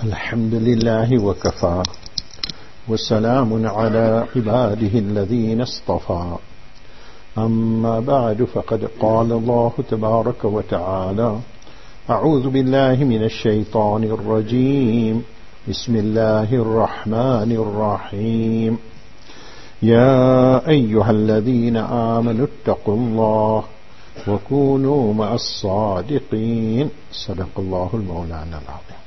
الحمد لله وكفى وسلام على عباده الذين اصطفى أما بعد فقد قال الله تبارك وتعالى أعوذ بالله من الشيطان الرجيم بسم الله الرحمن الرحيم يا أيها الذين آمنوا اتقوا الله وكونوا مع الصادقين صدق الله المولانا العظيم.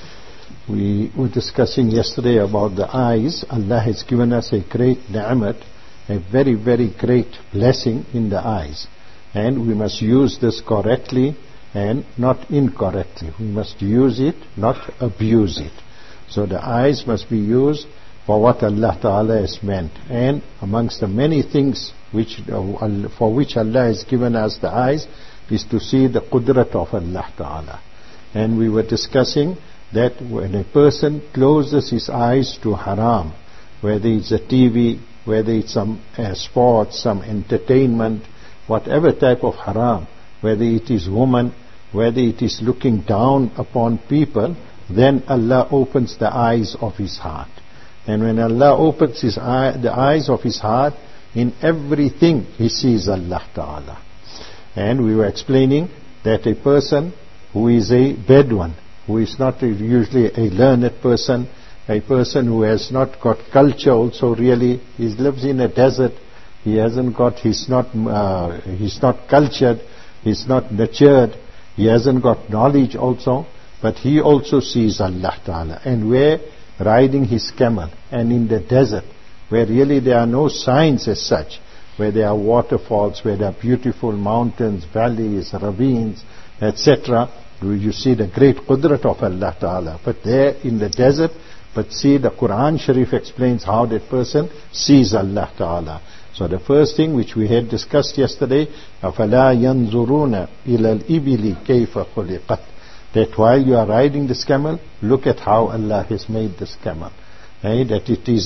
We were discussing yesterday about the eyes. Allah has given us a great ni'mat, a very, very great blessing in the eyes. And we must use this correctly and not incorrectly. We must use it, not abuse it. So the eyes must be used for what Allah Ta'ala has meant. And amongst the many things for which Allah has given us the eyes is to see the qudrat of Allah Ta'ala. And we were discussing that when a person closes his eyes to haram, whether it's a TV, whether it's some sports, some entertainment, whatever type of haram, whether it is woman, whether it is looking down upon people, then Allah opens the eyes of his heart. And when Allah opens the eyes of his heart, in everything he sees Allah Ta'ala. And we were explaining that a person who is a Bedouin, who is not usually a learned person, a person who has not got culture also really, he lives in a desert, he's not cultured, he's not nurtured, he hasn't got knowledge also, but he also sees Allah Ta'ala. And where riding his camel, and in the desert, where really there are no signs as such, where there are waterfalls, where there are beautiful mountains, valleys, ravines, etc., you see the great qudrat of Allah Ta'ala. But there in the desert, but see the Quran Sharif explains how that person sees Allah Ta'ala. So the first thing which we had discussed yesterday, أَفَلَا يَنْظُرُونَ إِلَى الْإِبِلِ كَيْفَ خُلِقَتْ, that while you are riding this camel, look at how Allah has made this camel. That it's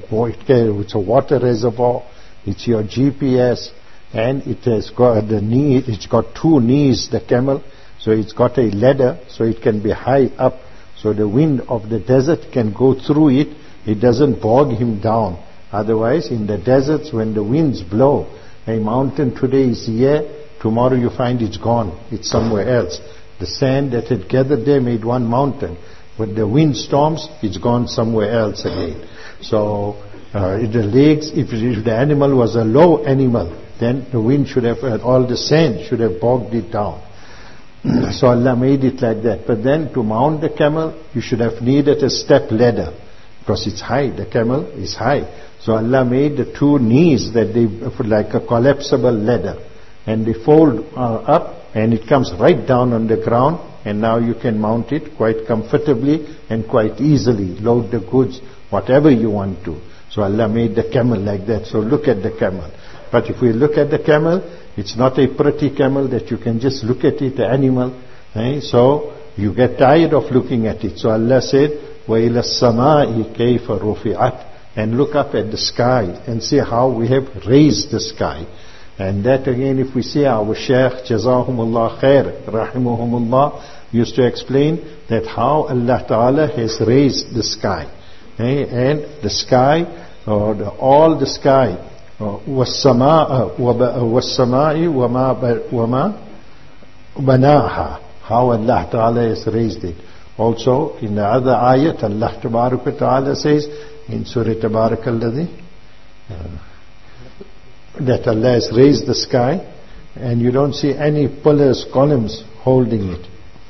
a water reservoir, it's your GPS, and it has got it's got two knees, the camel, so it's got a ladder, so it can be high up, so the wind of the desert can go through it, it doesn't bog him down. Otherwise, in the deserts, when the winds blow, a mountain today is here, tomorrow you find it's gone, it's somewhere else. The sand that had gathered there made one mountain. When the wind storms, it's gone somewhere else again. So, the legs, if the animal was a low animal, then the wind should have, all the sand should have bogged it down. So Allah made it like that. But then to mount the camel, you should have needed a step ladder, because it's high, the camel is high. So Allah made the two knees that they, like a collapsible ladder, and they fold up, and it comes right down on the ground, and now you can mount it quite comfortably and quite easily, load the goods, whatever you want to. So Allah made the camel like that. So look at the camel. But if we look at the camel, it's not a pretty camel that you can just look at it, the animal. So you get tired of looking at it. So Allah said, وَإِلَى السَّمَاءِ كَيْفَ رُفِعَتْ, and look up at the sky and see how we have raised the sky. And that again, if we see our Shaykh, Jazahumullah Khair, Rahimahumullah, used to explain that how Allah Ta'ala has raised the sky. And the sky, all the sky, وَالسَّمَاءِ وَمَا بَنَاهَا, how Allah Ta'ala has raised it. Also, in the other ayat, Allah Ta'ala says, in Surah Tabarakalladhi, that Allah has raised the sky, and you don't see any pillars, columns holding it.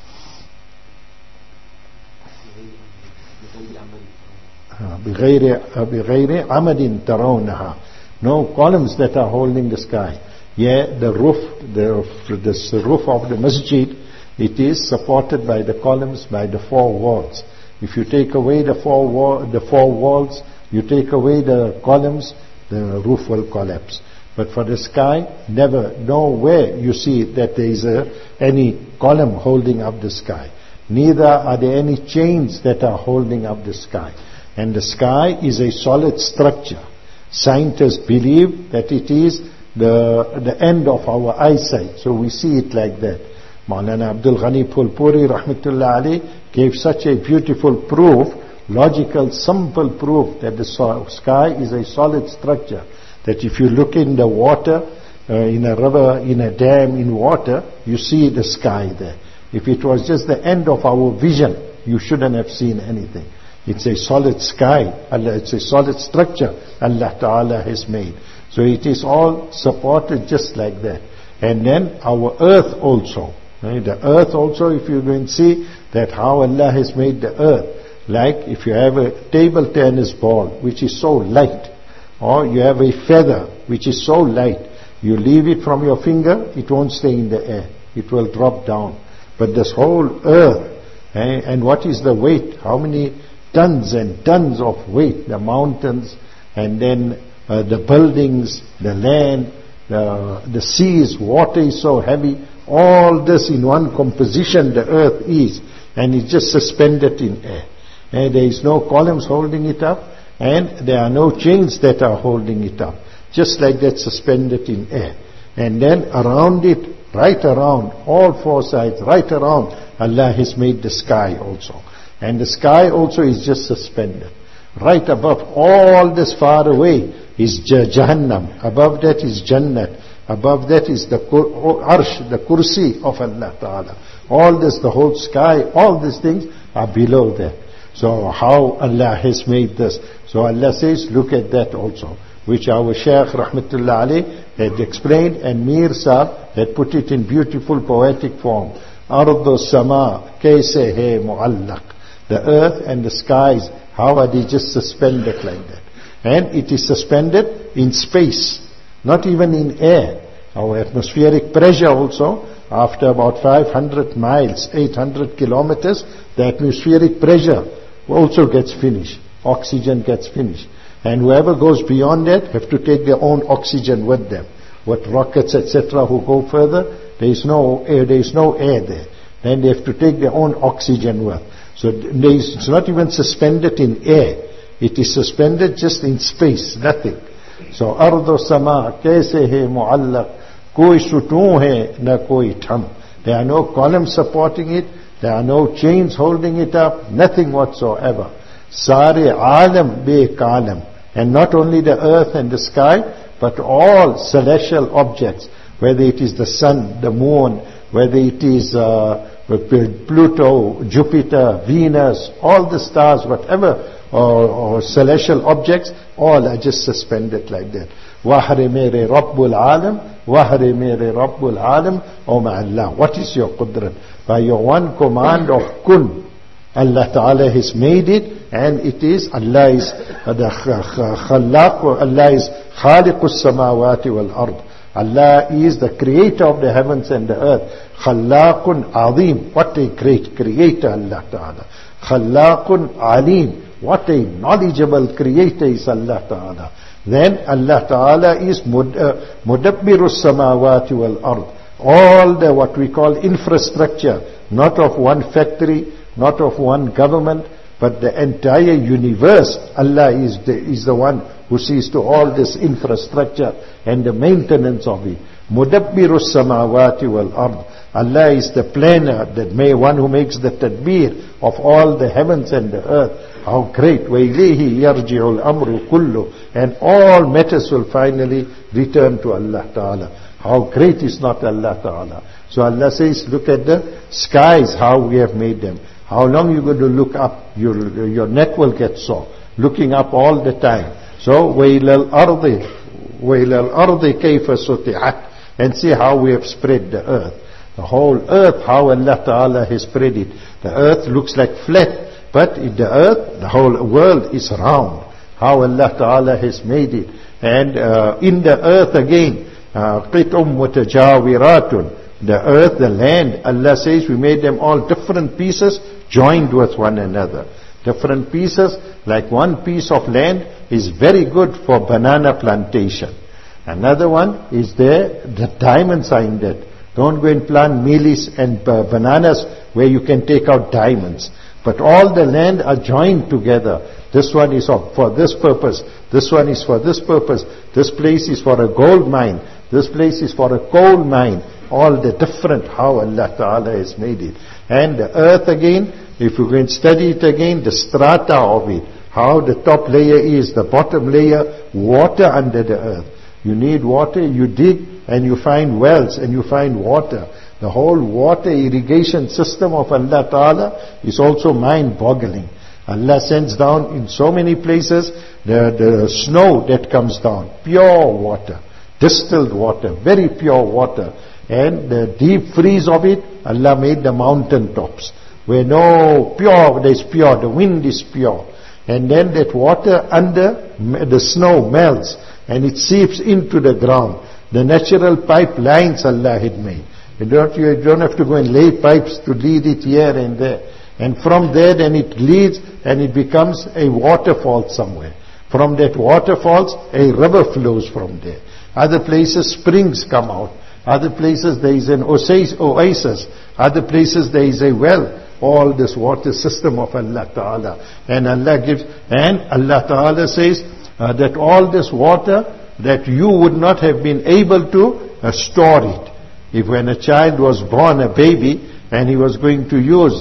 بِغَيْرِ عَمَدٍ تَرَوْنَهَا, no columns that are holding the sky. The roof of the masjid, it is supported by the columns, by the four walls. If you take away the four walls, you take away the columns, the roof will collapse. But for the sky, never, nowhere you see that there is any column holding up the sky. Neither are there any chains that are holding up the sky. And the sky is a solid structure. Scientists believe that it is the end of our eyesight. So we see it like that. Maulana Abdul Ghani Phulpuri rahmatullah alayh gave such a beautiful proof, logical, simple proof that the sky is a solid structure. That if you look in the water, in a river, in a dam, in water, you see the sky there. If it was just the end of our vision, you shouldn't have seen anything. It's a solid sky, it's a solid structure Allah Ta'ala has made. So it is all supported just like that. And then our earth also. Right? The earth also, if you go and see that how Allah has made the earth. Like if you have a table tennis ball which is so light, or you have a feather which is so light, you leave it from your finger, it won't stay in the air. It will drop down. But this whole earth, and what is the weight? How many tons and tons of weight? The mountains, and then the buildings, the land, the seas, water is so heavy. All this in one composition the earth is, and it's just suspended in air. And there is no columns holding it up, and there are no chains that are holding it up. Just like that, suspended in air. And then around it, right around, all four sides, right around, Allah has made the sky also. And the sky also is just suspended. Right above all this far away is Jahannam. Above that is Jannat. Above that is the Arsh, the Kursi of Allah Ta'ala. All this, the whole sky, all these things are below that. So how Allah has made this. So Allah says, look at that also. Which our Shaykh Rahmatullah Alayh had explained, and Mir Sahib had put it in beautiful poetic form. Ardu Sama kaise hai muallaq. The earth and the skies, how are they just suspended like that? And it is suspended in space, not even in air. Our atmospheric pressure also, after about 500 miles, 800 kilometers, the atmospheric pressure also gets finished. Oxygen gets finished. And whoever goes beyond that have to take their own oxygen with them. What rockets, etc., who go further, there is no air there. Then they have to take their own oxygen with. So it's not even suspended in air. It is suspended just in space, nothing. So ardo sama kaise hai muallaq, koi sutun hai na koi tham. There are no columns supporting it. There are no chains holding it up. Nothing whatsoever. Sare alam be kalam. And not only the earth and the sky, but all celestial objects, whether it is the sun, the moon, whether it is Pluto, Jupiter, Venus, all the stars, whatever, or celestial objects, all are just suspended like that. Wahre mere Rabbul Alam, Wahre mere Rabbul Alam, O Allah. What is your qudrat? By your one command of kun, Allah Ta'ala has made it, and it is, Allah is the Khallaq, Allah is Khaliqus Samawati wal Ard. Allah is the creator of the heavens and the earth. Khallaqun Azim. What a great creator Allah Ta'ala. Khallaqun Alim. What a knowledgeable creator is Allah Ta'ala. Then Allah Ta'ala is Mudabbirus Samawati wal Ard. All the what we call infrastructure, not of one factory, not of one government, but the entire universe. Allah is the one who sees to all this infrastructure and the maintenance of it. Mudabbirus samawati wal ard. Allah is the planner, one who makes the tadbir of all the heavens and the earth. How great! وَإِلَيْهِ يَرْجِعُ الْأَمْرُ كُلُّ. And all matters will finally return to Allah Ta'ala. How great is not Allah Ta'ala. So Allah says, look at the skies, how we have made them. How long you going to look up? Your neck will get sore, looking up all the time. So, وَإِلَى الْأَرْضِ كَيْفَ سُطِعَتْ. And see how we have spread the earth. The whole earth, how Allah Ta'ala has spread it. The earth looks like flat, but in the earth, the whole world is round. How Allah Ta'ala has made it. And in the earth again, قِطُمْ مُتَجَاوِرَاتٌ. The earth, the land, Allah says we made them all different pieces joined with one another. Different pieces, like one piece of land is very good for banana plantation. Another one is there, the diamonds are in that. Don't go and plant mealies and bananas where you can take out diamonds. But all the land are joined together. This one is for this purpose. This one is for this purpose. This place is for a gold mine. This place is for a coal mine. All the different, how Allah Ta'ala has made it. And the earth again, if you can study it again, the strata of it, how the top layer is, the bottom layer, water under the earth. You need water, you dig and you find wells and you find water. The whole water irrigation system of Allah Ta'ala is also mind-boggling. Allah sends down in so many places the snow that comes down, pure water, distilled water, very pure water. And the deep freeze of it, Allah made the mountain tops, where there's pure, the wind is pure. And then that water under the snow melts and it seeps into the ground. The natural pipelines Allah had made. You don't have to go and lay pipes to lead it here and there. And from there then it leads and it becomes a waterfall somewhere. From that waterfalls, a river flows from there. Other places springs come out. Other places there is an oasis. Other places there is a well. All this water system of Allah Ta'ala. And Allah Ta'ala says that all this water that you would not have been able to store it. If when a child was born, a baby, and he was going to use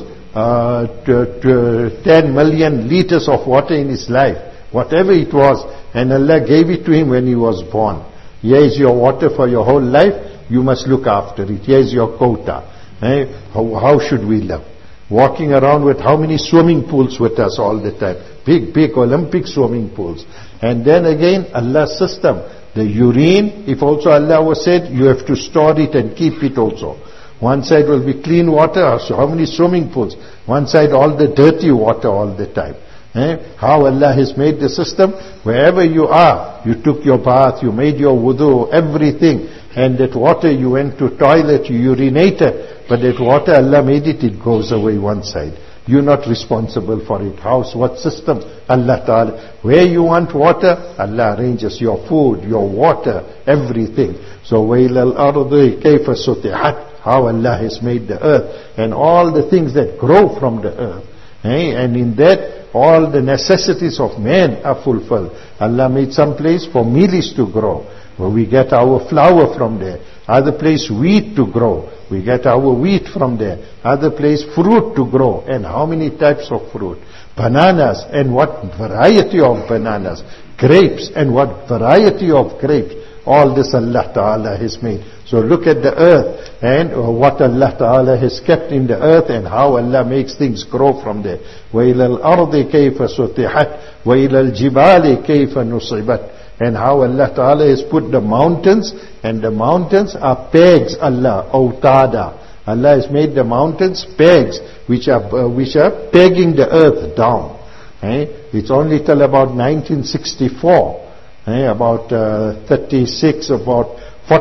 10 million liters of water in his life, whatever it was, and Allah gave it to him when he was born. Here is your water for your whole life, you must look after it. Here is your quota. How should we live? Walking around with how many swimming pools with us all the time? Big Olympic swimming pools. And then again, Allah's system. The urine, if also Allah was said, you have to store it and keep it also. One side will be clean water, so how many swimming pools? One side all the dirty water all the time. How Allah has made the system, wherever you are, you took your bath, you made your wudu, everything, and that water you went to toilet, you urinated, but that water Allah made it, it goes away one side. You're not responsible for it. What system? Allah Ta'ala. Where you want water, Allah arranges your food, your water, everything. So, وَإِلَى الْأَرْضِ كَيْفَ سُطِحَتْ, how Allah has made the earth, and all the things that grow from the earth. And in that, all the necessities of man are fulfilled. Allah made some place for mealies to grow, where we get our flour from there. Other place wheat to grow. We get our wheat from there. Other place fruit to grow. And how many types of fruit? Bananas, and what variety of bananas. Grapes, and what variety of grapes. All this Allah Ta'ala has made. So look at the earth and what Allah Ta'ala has kept in the earth and how Allah makes things grow from there. وَإِلَى الْأَرْضِ كَيْفَ سُطِحَتْ وَإِلَى الْجِبَالِ كَيْفَ نُصِبَتْ. And how Allah Ta'ala has put the mountains, and the mountains are pegs, Allah, awtada. Allah has made the mountains pegs, which are pegging the earth down. It's only till about 1964, about 36, about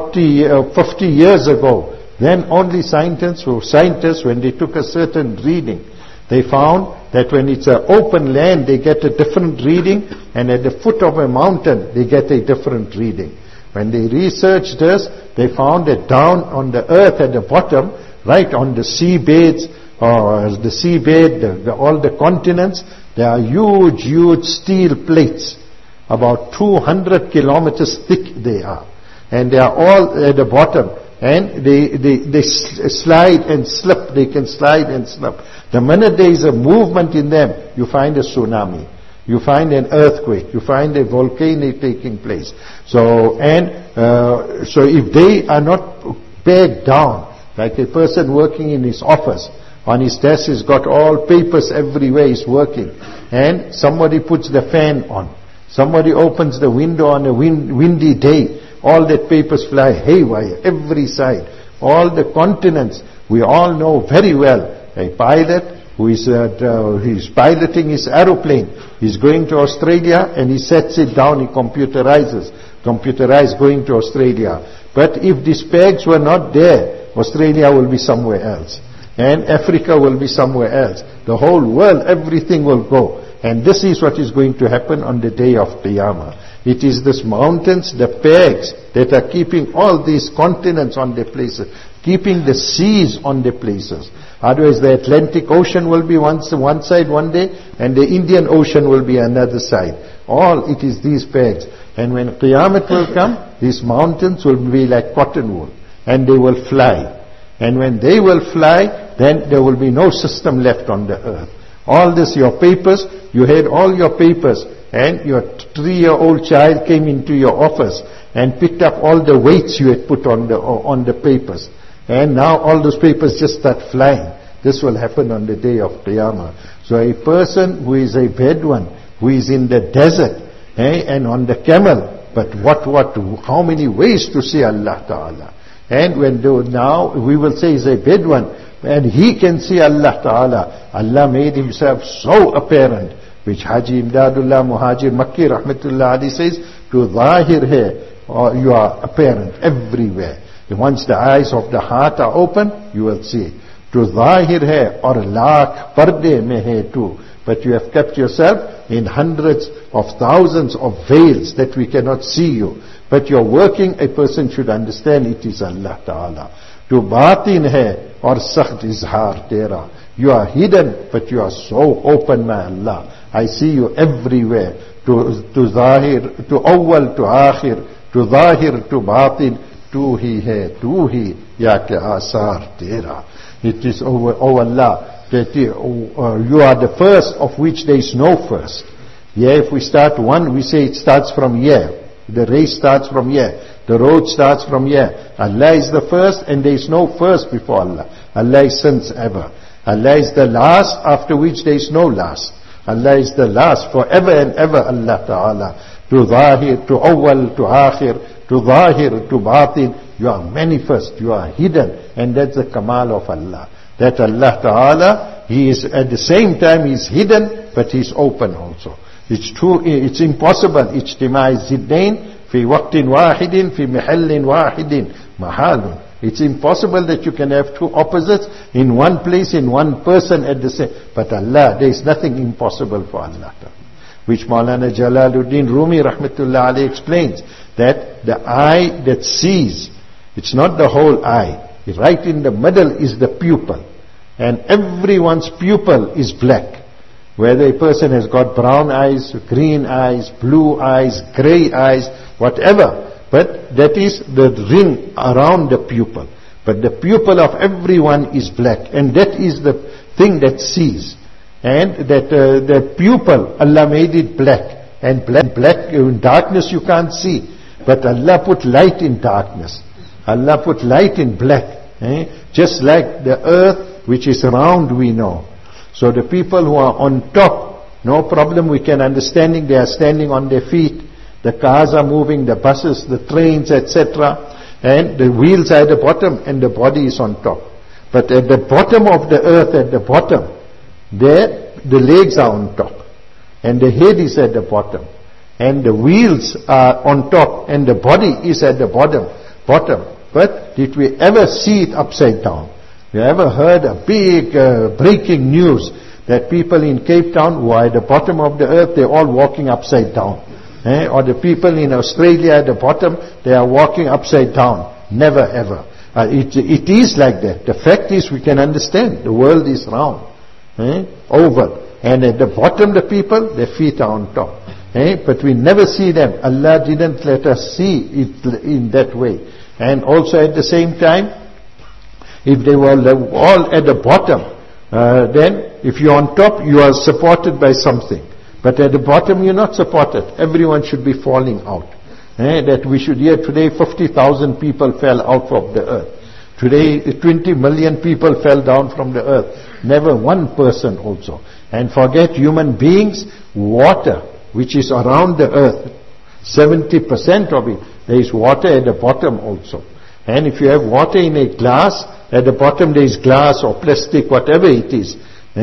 50 years ago. Then only scientists, when they took a certain reading, they found that when it's an open land, they get a different reading, and at the foot of a mountain, they get a different reading. When they researched this, they found that down on the earth at the bottom, right on the seabeds, or the seabed, all the continents, there are huge steel plates, about 200 kilometers thick they are. And they are all at the bottom. And they slide and slip. They can slide and slip. The minute there is a movement in them, you find a tsunami. You find an earthquake. You find a volcano taking place. So if they are not pegged down, like a person working in his office, on his desk he's got all papers everywhere, he's working. And somebody puts the fan on. Somebody opens the window on a windy day. All that papers fly haywire, every side. All the continents, we all know very well. A pilot who is he's piloting his aeroplane. He's going to Australia and he sets it down, he computerized going to Australia. But if these pegs were not there, Australia will be somewhere else. And Africa will be somewhere else. The whole world, everything will go. And this is what is going to happen on the day of Qiyamah. It is these mountains, the pegs, that are keeping all these continents on their places, keeping the seas on their places. Otherwise the Atlantic Ocean will be one side one day, and the Indian Ocean will be another side. All it is these pegs. And when Qiyamah will come, these mountains will be like cotton wool, and they will fly. And when they will fly, then there will be no system left on the earth. All this, your papers, you had all your papers, and your 3-year-old child came into your office and picked up all the weights you had put on the papers. And now all those papers just start flying. This will happen on the day of Qiyamah. So a person who is a Bedouin, who is in the desert, and on the camel, but how many ways to see Allah Ta'ala. And now we will say he's a Bedouin, and he can see Allah Ta'ala. Allah made himself so apparent, which Haji Imdadullah Muhajir Makki Rahmatullah Ali says, to Zahir hai, you are apparent everywhere. Once the eyes of the heart are open, you will see. To Zahir hai, or lakh parde mein hai too. But you have kept yourself in hundreds of thousands of veils that we cannot see you. But you're working, a person should understand it is Allah Ta'ala. To batin hai, or sakht izhar tera. You are hidden, but you are so open, my Allah. I see you everywhere. To zahir, to awwal, to akhir, to zahir, to batin. Tu hi hai, tu hi, ya ke asar tera. It is, oh Allah, that you are the first of which there is no first. Yeah, if we start one, we say it starts from here. The race starts from here. The road starts from here. Allah is the first, and there is no first before Allah. Allah is since ever. Allah is the last, after which there is no last. Allah is the last, forever and ever, Allah Ta'ala. To zahir, to awwal, to akhir, to zahir, to batin. You are manifest, you are hidden, and that's the kamal of Allah. That Allah Ta'ala, He is at the same time He is hidden, but He is open also. It's true, it's impossible. Ijtima' ziddain fi waqtin wahidin fi mahallin wahidin mahalun. It's impossible that you can have two opposites in one place, in one person at the same. But Allah, there is nothing impossible for Allah. Which Maulana Jalaluddin Rumi Rahmatullah Alayhi explains, that the eye that sees, it's not the whole eye. Right in the middle is the pupil. And everyone's pupil is black. Whether a person has got brown eyes, green eyes, blue eyes, grey eyes, whatever. But that is the ring around the pupil. But the pupil of everyone is black. And that is the thing that sees. And that the pupil, Allah made it black. And black in darkness you can't see. But Allah put light in darkness. Allah put light in black. Just like the earth which is round we know. So the people who are on top, no problem, we can understanding they are standing on their feet. The cars are moving, the buses, the trains, etc. And the wheels are at the bottom and the body is on top. But at the bottom of the earth, at the bottom, there the legs are on top. And the head is at the bottom. And the wheels are on top and the body is at the bottom. But did we ever see it upside down? You ever heard a big breaking news that people in Cape Town who are at the bottom of the earth, they're all walking upside down? Or the people in Australia at the bottom, they are walking upside down? Never ever. It is like that. The fact is we can understand. The world is round. Oval. And at the bottom the people, their feet are on top. But we never see them. Allah didn't let us see it in that way. And also at the same time, if they were all at the bottom, then if you're on top, you are supported by something. But at the bottom, you're not supported. Everyone should be falling out. That we should hear today 50,000 people fell out of the earth. Today 20 million people fell down from the earth. Never one person also. And forget human beings, water, which is around the earth, 70% of it, there is water at the bottom also. And if you have water in a glass, at the bottom there is glass or plastic, whatever it is.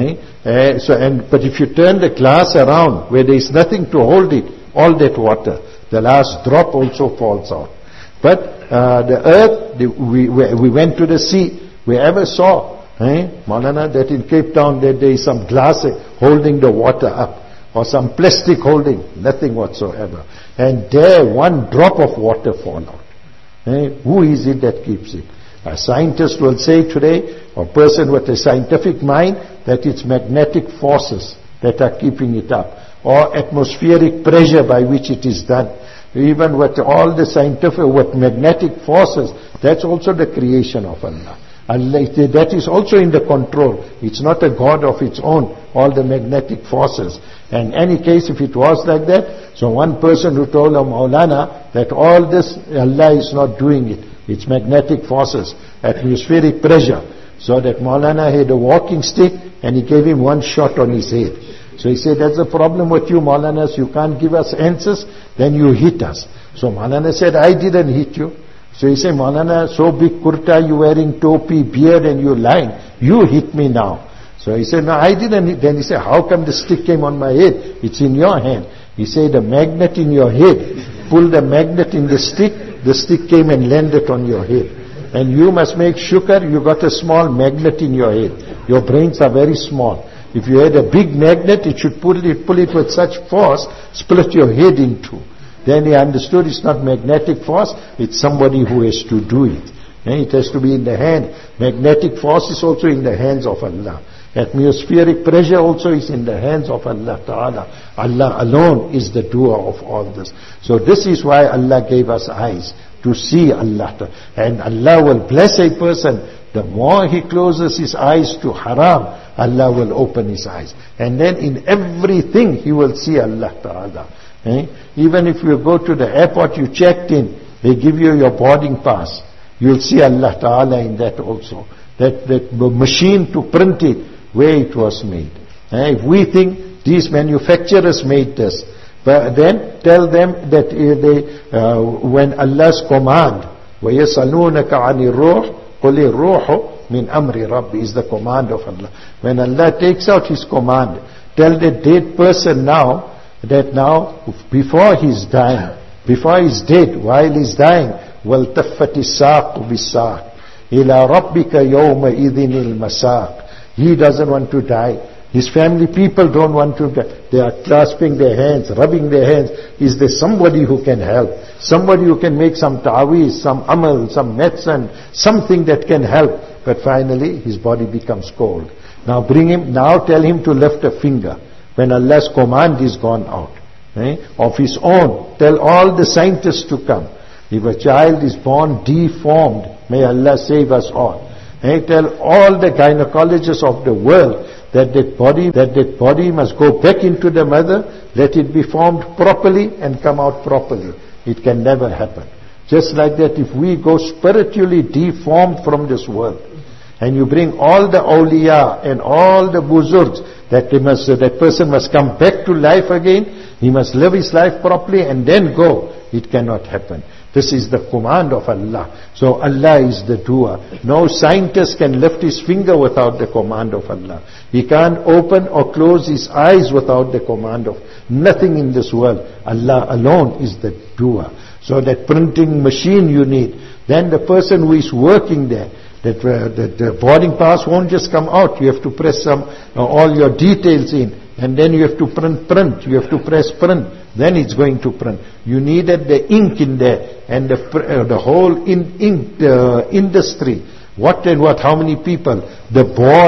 But if you turn the glass around, where there is nothing to hold it, all that water, the last drop also falls out. But the earth, we went to the sea, we ever saw, Maulana, that in Cape Town that there is some glass holding the water up, or some plastic holding, nothing whatsoever. And there one drop of water fall out. Who is it that keeps it? A scientist will say today, or a person with a scientific mind, that it's magnetic forces that are keeping it up, or atmospheric pressure by which it is done. Even with all the scientific, with magnetic forces, that's also the creation of Allah. Allah, that is also in the control. It's not a God of its own, all the magnetic forces. And in any case, if it was like that, so one person who told Maulana that all this, Allah is not doing it. It's magnetic forces, atmospheric pressure. So that Maulana had a walking stick and he gave him one shot on his head. So he said, that's the problem with you Maulanas, you can't give us answers, then you hit us. So Maulana said, I didn't hit you. So he said, Maulana, so big kurta, you wearing topi, beard and you're lying. You hit me now. So he said, no, I didn't hit. Then he said, how come the stick came on my head? It's in your hand. He said, the magnet in your head. Pull the magnet in the stick came and landed on your head. And you must make shukr, you got a small magnet in your head. Your brains are very small. If you had a big magnet, it should pull it with such force, split your head in two. Then he understood it's not magnetic force, it's somebody who has to do it. And it has to be in the hand. Magnetic force is also in the hands of Allah. Atmospheric pressure also is in the hands of Allah Ta'ala. Allah alone is the doer of all this. So this is why Allah gave us eyes, to see Allah. And Allah will bless a person. The more he closes his eyes to haram, Allah will open his eyes. And then in everything he will see Allah Ta'ala. Even if you go to the airport, you checked in, they give you your boarding pass. You'll see Allah Ta'ala in that also. That machine to print it, where it was made. If we think these manufacturers made this, but then tell them that when Allah's command, وَيَسَلُونَكَ عَنِ الرُّوحِ قُلِ الرُّوحُ مِنْ أَمْرِ رَبِّ is the command of Allah. When Allah takes out His command, tell the dead person now, that now, before he's dying, before he's dead, while he's dying, وَالْتَفَّتِ السَّاقُ بِالسَّاقِ إِلَىٰ رَبِّكَ يَوْمَئِذٍ الْمَسَاقِ. He doesn't want to die. His family people don't want to die. They are clasping their hands, rubbing their hands. Is there somebody who can help? Somebody who can make some ta'weez, some amal, some medicine, something that can help. But finally, his body becomes cold. Now tell him to lift a finger. When Allah's command is gone out, of his own, tell all the scientists to come. If a child is born deformed, may Allah save us all. Tell all the gynecologists of the world that body must go back into the mother, let it be formed properly and come out properly. It can never happen. Just like that, if we go spiritually deformed from this world, and you bring all the awliya and all the buzurgs, that person must come back to life again, he must live his life properly and then go. It cannot happen. This is the command of Allah. So Allah is the doer. No scientist can lift his finger without the command of Allah. He can't open or close his eyes without the command of nothing in this world. Allah alone is the doer. So that printing machine you need. Then the person who is working there, that the boarding pass won't just come out. You have to press all your details in, and then you have to print. You have to press print. Then it's going to print. You needed the ink in there, and the whole industry. What and what? How many people? The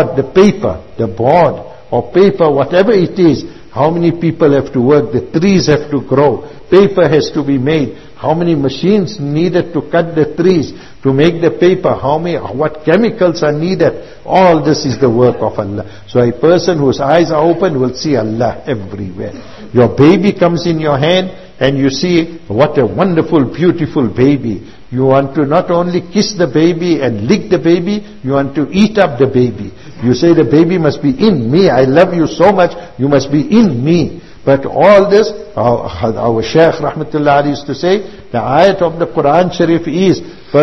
board or paper, whatever it is. How many people have to work? The trees have to grow. Paper has to be made. How many machines needed to cut the trees to make the paper? What chemicals are needed? All this is the work of Allah. So a person whose eyes are open will see Allah everywhere. Your baby comes in your hand and you see what a wonderful, beautiful baby. You want to not only kiss the baby and lick the baby, you want to eat up the baby. You say the baby must be in me. I love you so much, you must be in me. But all this, our Shaykh Rahmatullah used to say, the ayat of the Quran Sharif is,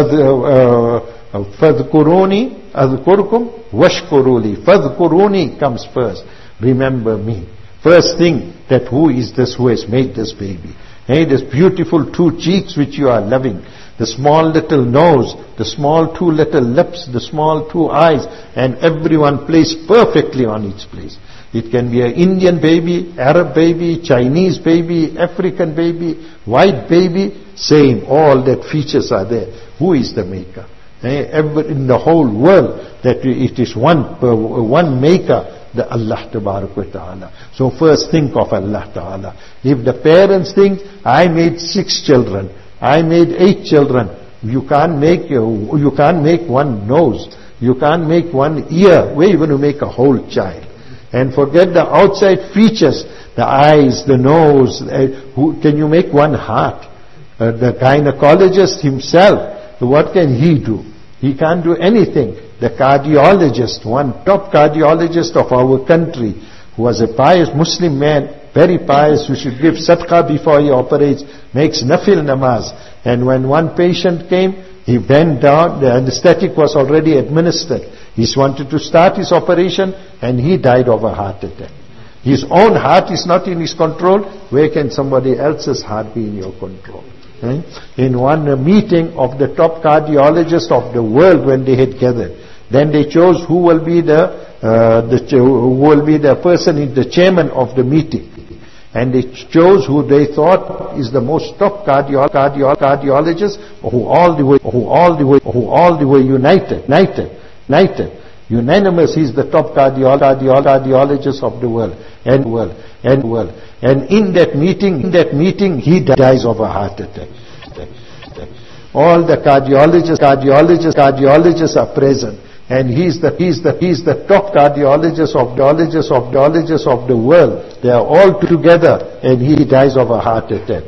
فَذْكُرُونِي أَذْكُرْكُمْ وَاشْكُرُوا فَذْكُرُونِي comes first. Remember me. First thing, that who is this who has made this baby? This beautiful two cheeks which you are loving, the small little nose, the small two little lips, the small two eyes, and everyone placed perfectly on its place. It can be an Indian baby, Arab baby, Chinese baby, African baby, white baby, same, all that features are there. Who is the maker? In the whole world, that it is one maker, the Allah Ta'ala. So first think of Allah Ta'ala. If the parents think, I made 6 children, I made 8 children, you can't make one nose. You can't make one ear. Where are you going to make a whole child? And forget the outside features, the eyes, the nose. Can you make one heart? The gynecologist himself, what can he do? He can't do anything. The cardiologist, one top cardiologist of our country, who was a pious Muslim man, very pious, who should give sadaqah before he operates, makes nafil namaz. And when one patient came, he bent down, the anesthetic was already administered. He wanted to start his operation, and he died of a heart attack. His own heart is not in his control. Where can somebody else's heart be in your control? In one meeting of the top cardiologists of the world, when they had gathered, then they chose who will be the person in the chairman of the meeting, and they chose who they thought is the most top cardiologist, who all the way united. Unanimous, he's the top cardiologist of the world. And in that meeting, he dies of a heart attack. All the cardiologists are present, and he's the top cardiologist of the world. They are all together, and he dies of a heart attack.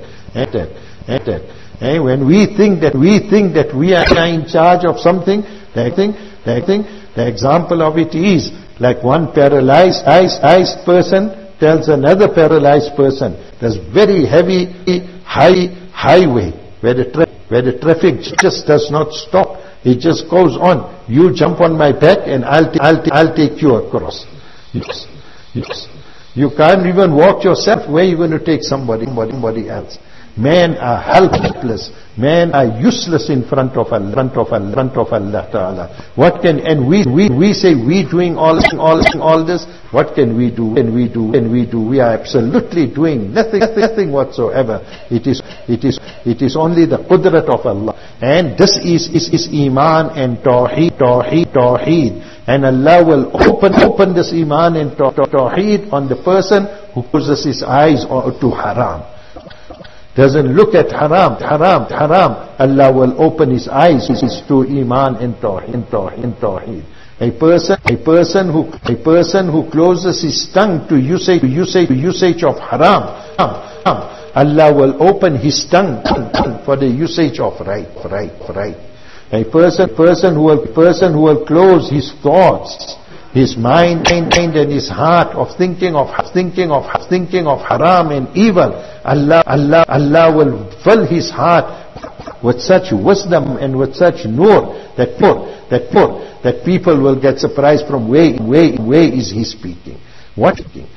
And when we think that we are in charge of something, the example of it is like one paralyzed person tells another paralyzed person, there's very heavy highway where the traffic just does not stop. It just goes on. You jump on my back and I'll take you across. Yes. You can't even walk yourself. Where are you going to take somebody else? Men are helpless. Men are useless in front of Allah Ta'ala. What can, and we say we doing all this, what can we do? We are absolutely doing nothing whatsoever. It is only the qudrat of Allah. And this is Iman and Tawheed. And Allah will open this Iman and Tawheed on the person who closes his eyes to haram. Doesn't look at haram. Allah will open his eyes to Iman and Tawheed. A person who closes his tongue to usage of haram, Allah will open his tongue for the usage of right. A person who will close his thoughts, his mind and his heart of thinking of haram and evil, Allah will fill his heart with such wisdom and with such nur that people will get surprised from where is he speaking? What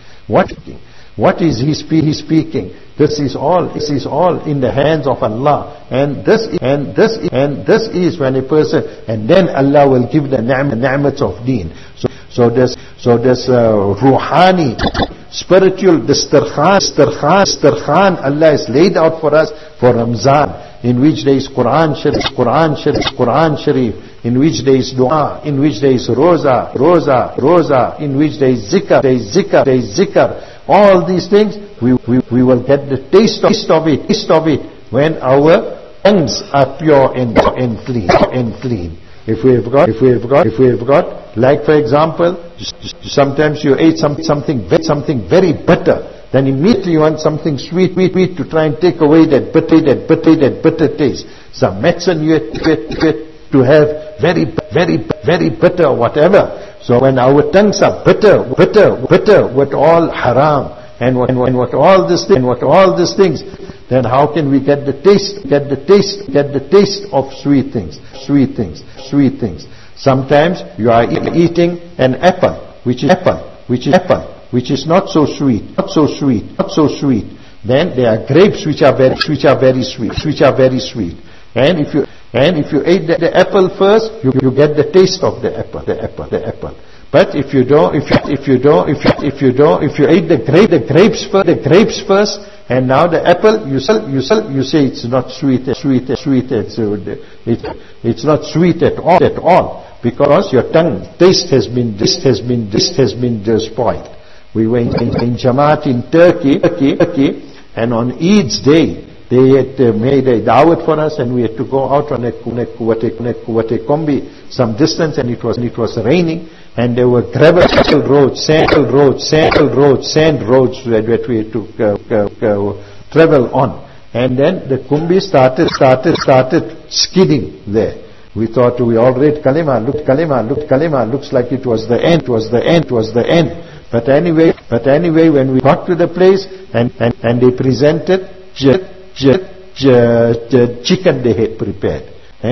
is he speaking? This is all in the hands of Allah. And this is when a person, and then Allah will give the ni'mats of deen. So this ruhani, spiritual dastarkhan Allah has laid out for us for Ramzan, in which there is Quran Sharif, in which there is dua, in which there is roza, in which there is zikr. All these things, we will get the taste of it when our tongues are pure and clean. If we have got, like for example, sometimes you ate something very bitter, then immediately you want something sweet to try and take away that bitter taste. Some medicine you get to have very bitter whatever. So when our tongues are bitter with all haram and what all these things, then how can we get the taste of sweet things? Sometimes you are eating an apple, which is not so sweet. Then there are grapes which are very sweet. And if you ate the apple first, you get the taste of the apple. But if you ate the grapes first, and now the apple, you say it's not sweet. It's not sweet at all, because your tongue taste has been spoiled. We were in Jamaat in Turkey, and on Eid's day, had made a dawat for us, and we had to go out on a Kombi, some distance, and it was raining, and there were gravel roads, sand roads that we had to travel on. And then the Kumbi started skidding there. We thought we all read Kalima, looks like it was the end. But anyway, when we got to the place and they presented chicken they had prepared.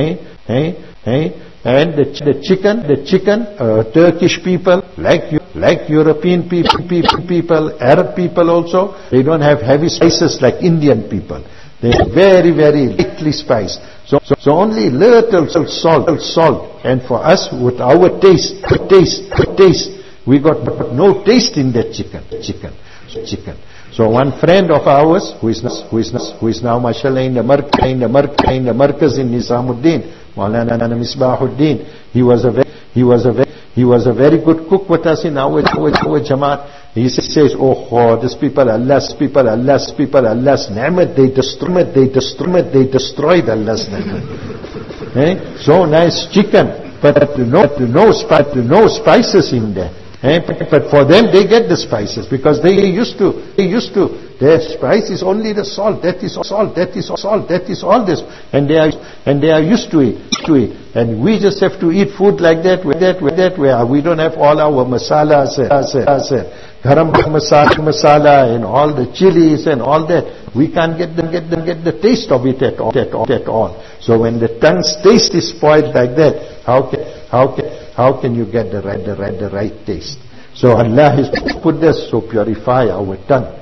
And the chicken, Turkish people, like European people, Arab people also, they don't have heavy spices like Indian people. They're very, very lightly spiced. So only little salt. And for us, with our taste, we got no taste in that chicken. So one friend of ours, who is now mashallah in the Markaz in Nizamuddin, Maulana Misbahuddin, he was a very good cook with us in our Jamaat. He says, these people, Allah's ni'mat, they destroyed Allah's ni'mat. So nice chicken, but no spices in there. But for them, they get the spices because they used to. Their spice is only the salt. That is all this, and they are used to it. And we just have to eat food like that, where we don't have all our masalas, garam masala, and all the chilies and all that. We can't get the taste of it at all. So when the tongue's taste is spoiled like that, how can you get the right taste? So Allah has put this, so purify our tongue.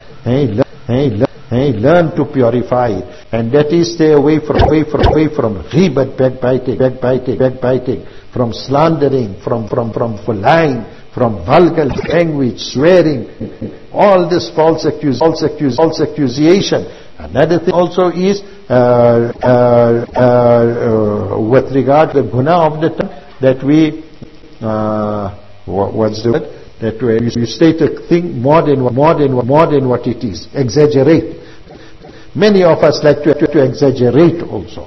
Learn to purify it, and that is stay away from ghibat, backbiting, from slandering, from lying, from vulgar language, swearing, all this false accusation. Another thing also is with regard to the guna of the tongue, that we what's the word? That you state a thing more than what it is. Exaggerate. Many of us like to exaggerate also.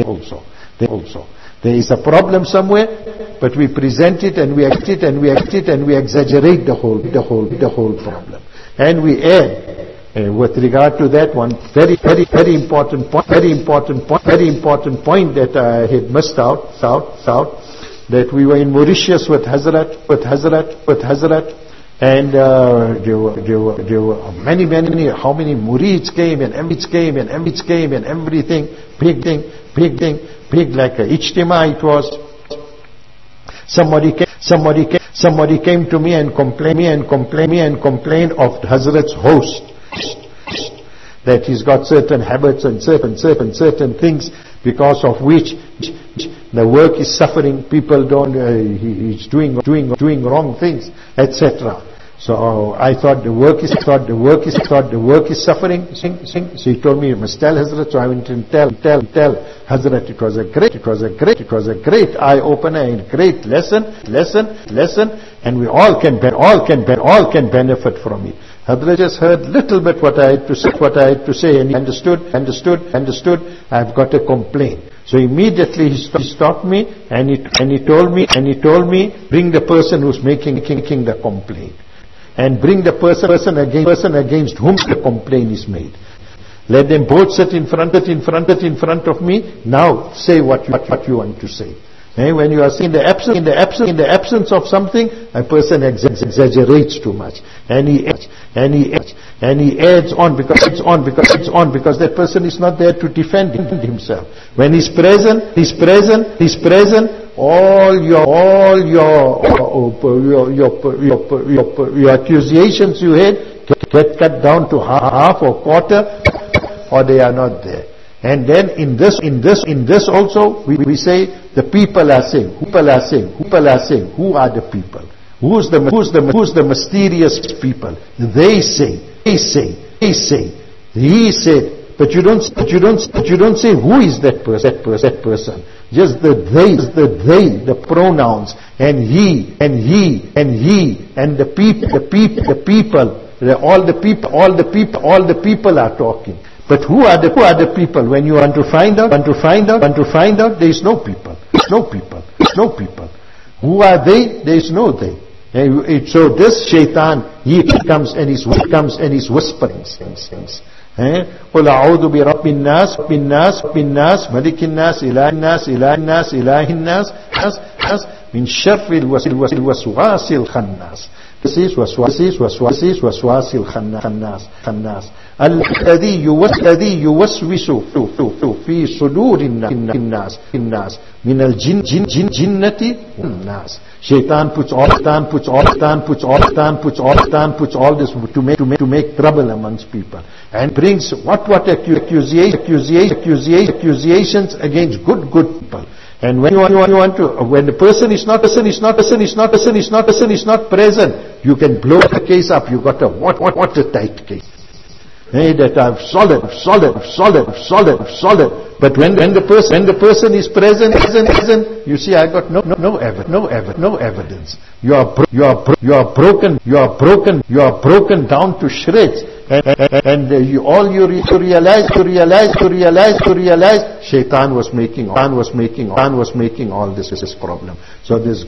There is a problem somewhere, but we present it and we act it and we exaggerate the whole problem. And we add, with regard to that, one very important point that I had missed out, that we were in Mauritius with Hazrat, and there were many, how many murids came and everything, big like a ijtima it was. Somebody came to me and complained of Hazrat's host, that he's got certain habits and certain things because of which the work is suffering. People don't. He's doing wrong things, etc. So I thought the work is suffering. So he told me, you must tell Hazrat. So I went and tell Hazrat. It was a great eye opener and great lesson, and we all can benefit from it. Hazrat just heard little bit what I had to say, and he understood. I've got a complaint. So immediately he stopped me and he told me, bring the person who's making the complaint, and bring the person against whom the complaint is made. Let them both sit in front of me. Now say what you want to say. When you are in the absence of something, a person exaggerates too much, and he adds on because that person is not there to defend himself. When he's present, all your accusations you had get cut down to half or quarter, or they are not there. And then in this also we say the people are saying. Who are the people? Who's the mysterious people? They say. He said. But you don't say who is that person. Just the they, the pronouns, and he, and the people. All the people are talking. But who are the people? When you want to find out, there is no people. No people. Who are they? There is no they. So this shaitan, he comes and he's whispering things. قل أعوذ برب الناس ملك الناس إله الناس من شر الوسواس الخناس. This is وسواس الخناس الذي يوسوس في صدور الناس من الجنة والناس. Shaitan puts all this to make trouble amongst people, and brings what accusations against good people. And when when the person is not present, you can blow the case up. You got a watertight case. That I'm solid. But when the person is present, you see, I got no evidence. You are broken down to shreds. And you realize, Shaitan was making all this problem. So there's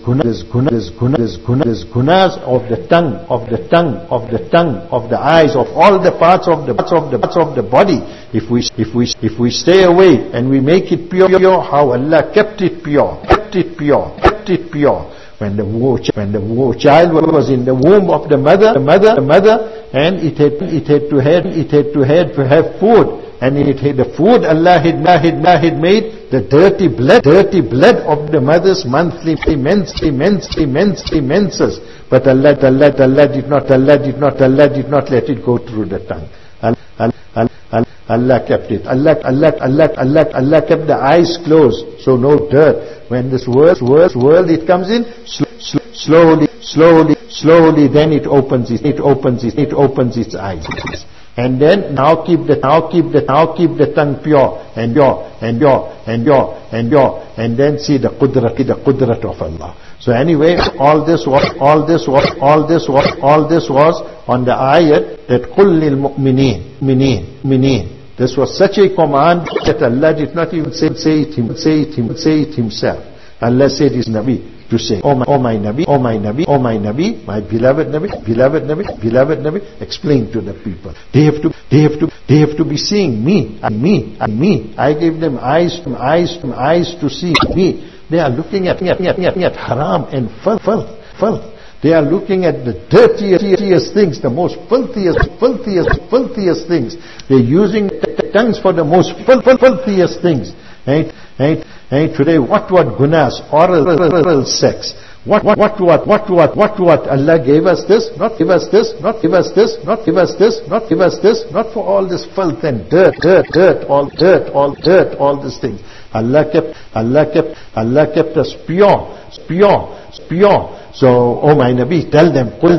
gunas of the tongue, of the eyes, of all the parts of the body. If we stay away and we make it pure, how Allah kept it pure. When the child was in the womb of the mother, and it had to have food, and the food Allah had made the dirty blood of the mother's monthly menses. But Allah did not let it go through the tongue. Allah kept it. Allah kept the eyes closed, so no dirt. When this world it comes in, slowly, then it opens its eyes. And then now keep the tongue pure, and then see the qudrat of Allah. So anyway, all this was on the ayat that qul lil mu'minin. This was such a command that Allah did not even say it himself. Allah said his Nabi to say, oh my Nabi, my beloved Nabi, explain to the people. They have to be seeing me. I gave them eyes to see me. They are looking at haram and filth. They are looking at the dirtiest things, the most filthiest things. They're using the tongues for the most filthiest things. Right? Today, what gunas? Oral sex. What? Allah gave us this, not give us this, not for all this filth and dirt, all these things. Allah kept us pure. So, oh my Nabi, tell them, qul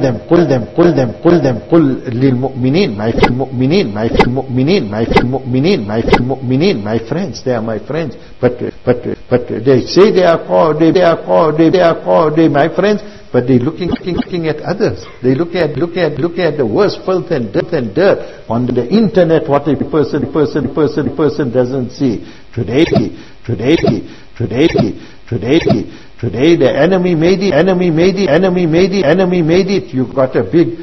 lil mu'minin, my friends, they are my friends. But they say they are my friends, but they looking at others. They look at the worst filth and dirt on the internet. What a person doesn't see. Today the enemy made it. You've got a big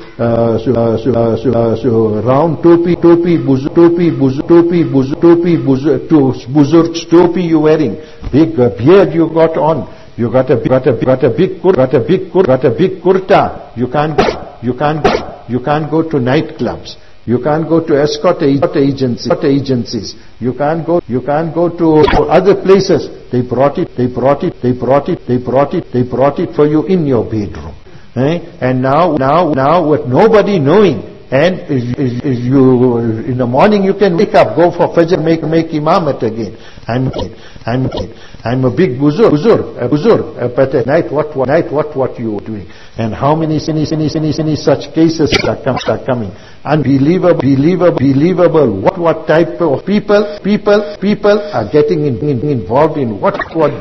round topi, buzurg you wearing, big beard you got on. You got a big kurta. You can't go to nightclubs. You can't go to escort agencies. You can't go to other places. They brought it for you in your bedroom. And now with nobody knowing, and you in the morning you can wake up, go for Fajr, make imamat again. I'm a big buzur, but at night what you are doing? And how many such cases are coming? Unbelievable. What type of people are getting involved in what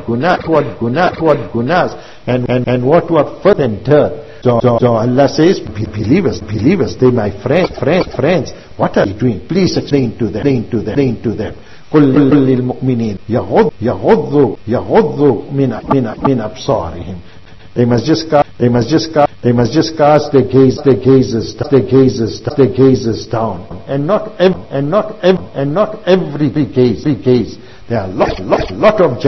gunas, and what first and third. So Allah says, believers, they my friends, what are you doing? Please explain to them. قل للمؤمنين يغضوا من أبصارهم. They must just cast their gazes down, and not every gaze. There are lot of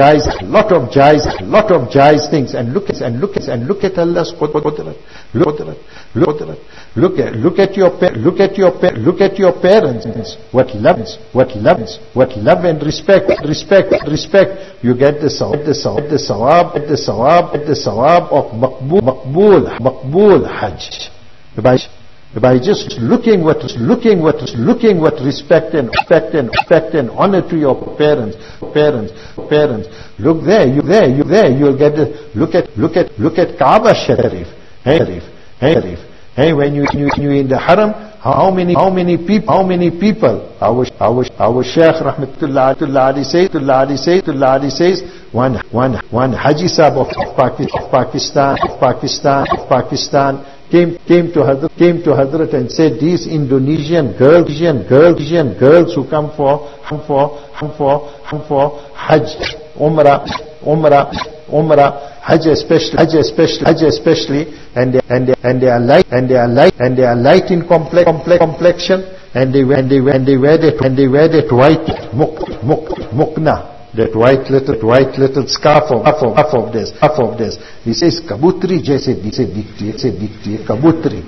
jais things, and look at Allah's qudrat. Look at your parents. What love and respect. You get the sawab of maqbool hajj. By just looking with respect and honor to your parents. Look there. You'll get look at Kaaba Sharif. Hey, when you in the Haram, how many people? Our Shaykh Rahmatullah Ali says one Haji Sahib of Pakistan came to Hazrat and said, these Indonesian girls who come for Hajj, Umrah, Hajj especially, and they are light in complexion, and they wear that white mukna, that white little scarf of this. He says, kabutri jaise dikti, kabutri,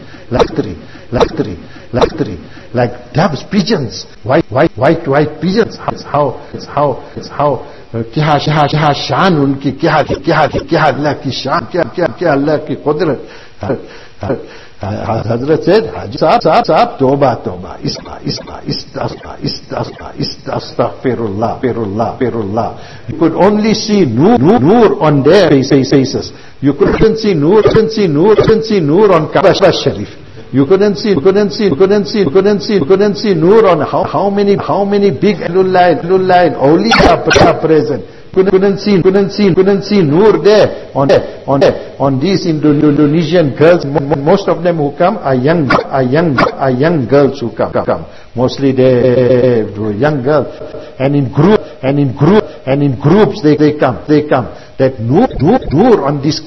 like doves, pigeons, white pigeons. It's how क्या शान उनकी, क्या अल्लाह की शान, क्या अल्लाह की कुदरत. Hazrat said, Haji Sahab, Toba, Astaghfirullah. You could only see nur on their faces. You couldn't see nur on Kaaba Sharif. You couldn't see nur on how many big Ahlul Awliya are present. Couldn't see nur there on these Indonesian girls. Most of them who come are young girls who come. Mostly they young girls, and in groups they come. That nur on these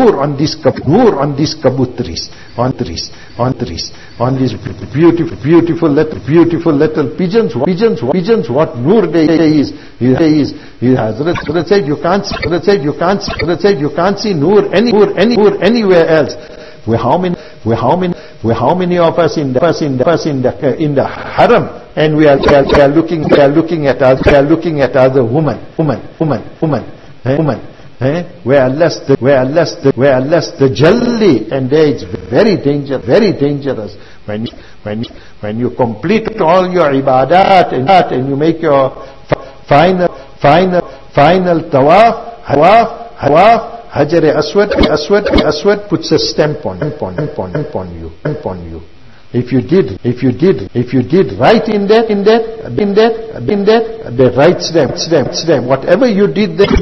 kabutris, on these beautiful little pigeons. What nur they is. Hazrat said you can't see nur anywhere else. How many of us in the haram, and we are looking at other women, where less the jalli, and there it's very dangerous. When you complete all your ibadat and you make your final tawaf, Hajar Aswad puts a stamp on you. If you did right in that, the right stamp. Whatever you did there,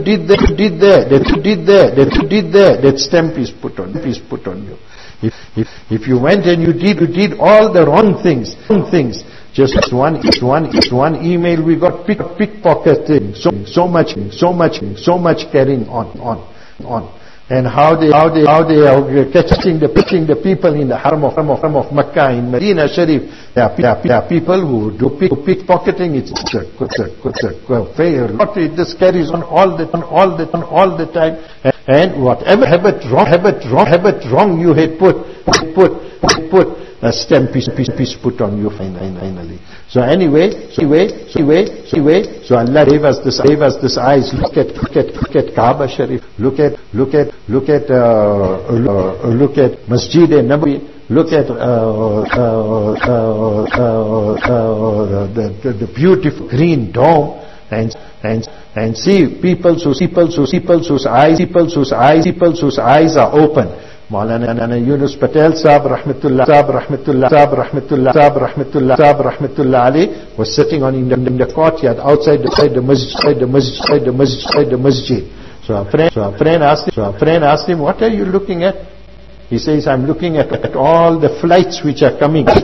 that stamp is put on you. If you went and you did all the wrong things, just one email, we got pickpocketing, so much carrying on. And how they are catching the people in the Haram of Makkah, in Medina Sharif. There are people who do pickpocketing. It's a failure. It just carries on all the time. And whatever habit wrong you had put a stamp piece put on you finally. So anyway, so Allah gave us this eyes. Look at Kaaba Sharif. Look at Masjid Nabawi. Look at the beautiful green dome, and see people's eyes are open. Maulana Yunus Patel Sahib Rahmatullah Ali was sitting in the courtyard outside the masjid. So a friend asked him, what are you looking at? He says, I'm looking at all the flights which are coming at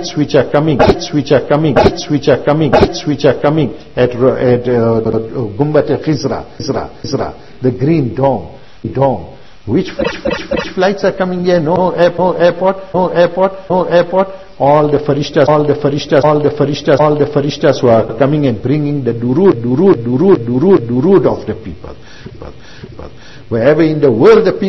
Gumbat Khizra, the green dome. Which flights are coming here? No airport. All the farishtas who are coming and bringing the durud of the people. Wherever in the world the